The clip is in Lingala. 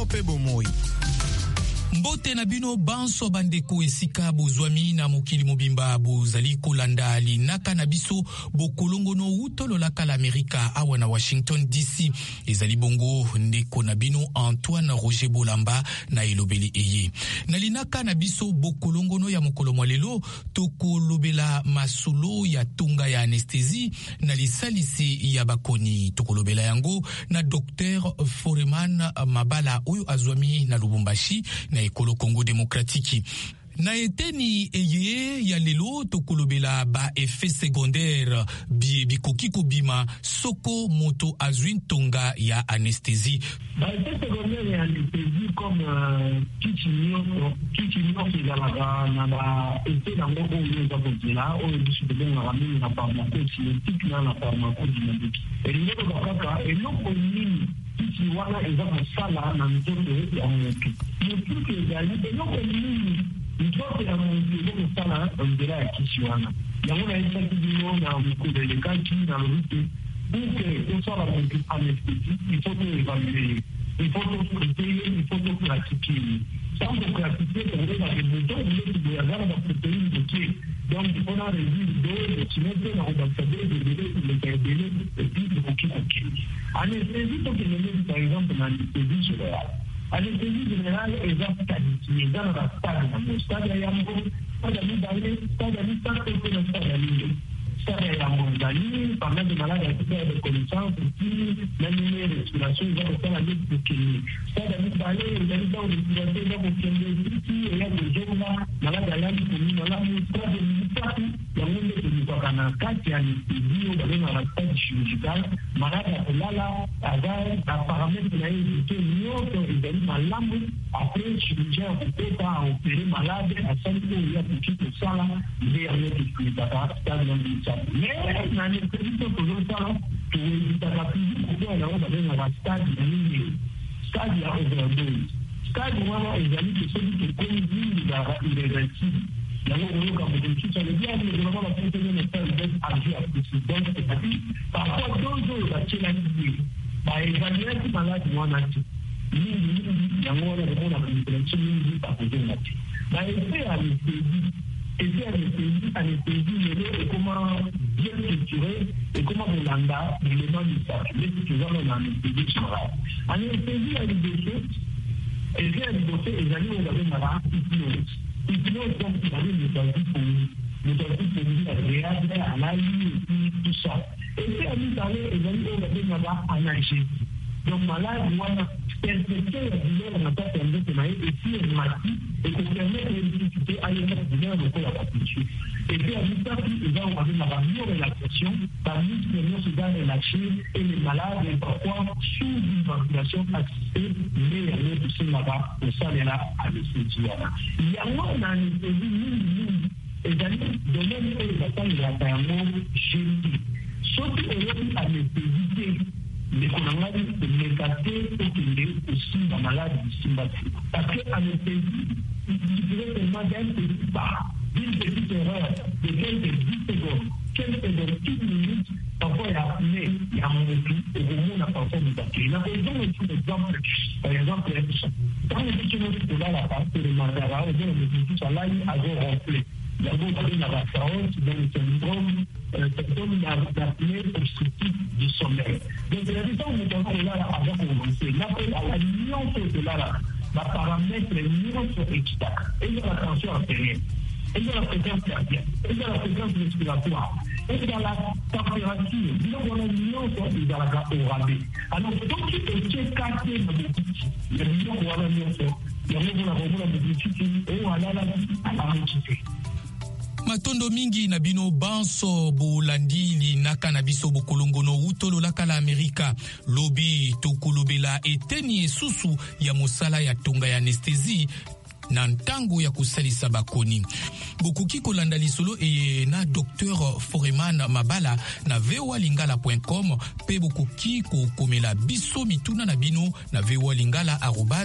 sango pe bomoi. Mbote na bino banso bandeko esika bozwami na mokili mobimba bozali kolanda linaka na biso bokolongono utolo laka la Amerika awa na Washington DC. Ezali bongo ndeko na bino Antoine Roger Bolamba na elobeli eye. Na linaka na biso bokolongono ya mokolo mwalelo tokolobela masolo ya tunga ya anestesi na lisalisi ya bakoni. Tokolobela yango na Dr. Foreman Mabala oyo azwami na Lubumbashi na ekolo Congo Démocratique. Na eteni eye ya lelo tokolobela ba effet secondaire bikoki kobima soko moto azwin tonga ya anesthésie. Ba effet secondaire ya anesthésie comme kichimio kizalaka na ba effet nango oyo eza kozela oyo biso tobengaka mingi na pharmacocinétique na pharmacodynamique. Elingo bakaka eloko nini kisi wana eza kosala na nzoto ya motu. Motu ezali eloko nini nzoto ya motu eza kosala nzela ya kisi wana. Yango na esaki bino na mokolelekaki na lobiki pour que osala motu anesthésie, il faut évaluer, il faut traiter, il faut pratiquer. Sans pratiquer, on va des moutons, il y a la protéine de pied. Donc, on a réduit le dos, le tunnel, on va savoir le délai, et puis le coquille. Anesthésie, donc, par exemple, l'anesthésie générale. Anesthésie générale est dans la stade ya yango, stade ya mibale, stade ya mitatu, stade ya mingi. Stade ya mondiali, pendant des malades à de connaissances, puis même les respirations, ils vont faire la lutte pour qu'il stade ya mibale, ils allaient dans les respirations, dans le kende, puis il y a des gens là, malades à l'âme, pour nous, là, stade ya mitatu, il y a un monde de l'Ukraine, quatre ya anesthésie, on va dans la stade chirurgicale, malade à Olala, à paramètre là, ils ont malamu après chirurgien peut pas opérer malade à 5 jours il y a tout ça là derrière tout le data stade de ça mais na anesthésie toujours ça là tout le data physique on a dans la stade ya overdose stade wana ezali que celui qui conduit la irréversible yango oyoka moto ça veut dire que vraiment la personne ne peut pas agir à plus donc c'est-à-dire parfois 2 jours la chirurgie ba évaluer si malade wana yango wana komona compréhension mingi bakozonga te baeffet anesthésie lelo ekoma bien structuré ekoma kolanda élément du cercle tozana na anesthésie générale anesthésie ya liboso effet ya liboso ezali oyo babengaka hypnose donc ezali moto azwi pongi agréable alali et tout ça effet ya mibale ezali oyo babengaka analgésie. Donc malade wana perception ya douleur na kati ya nzoto na ye esi emati ekopermettre electricité ayena douleur lokola bapitu epe ya mitatu eza obabenga bamio-relaxation bamuscle nyonso eza relâché et le malade parfois sous une ventilation assistée nde yango tosengaka kosalela anesthésie wana yango na anesthésie mingi ezali domaine oyo basalelaka yango génie soki oyoki anesthésie te ndeko na ngai lekate okende kosimba malade bisimba te parce que anesthésie utiliserait seulement d'un petit pas d'une petite erreur de quelques 10 secondes toute minute parfois il y a motu okomona parfois mibake na kozonga sur exemple par exemple dans les petits tolalaka toremarkaka ozona motu alai azoronfle yango okobenga basaose dans le syndrome symptôme d'apnée obstructive du sommeil. Donc, la raison où on est là avant de commencer, la nyonso de là, la paramètre nyonso externe, et de la tension artérielle, et de la fréquence cardiaque, et de la fréquence respiratoire, et de la température. Donc, on a nyonso de la orale. Alors, donc, tu es cassé dans le petit, il y a nyonso, il y a matondo mingi na bino banso bolandili naka na biso bokolongono utolo laka la Amerika lobi tokolobela eteni esusu ya mosala ya tonga ya anesthésie na ntango ya kosalisa bakoni. Bokoki kolanda lisolo na Dr. Foreman Mabala na voalingala.com pe bokoki kokomela biso mituna na bino na voalingala@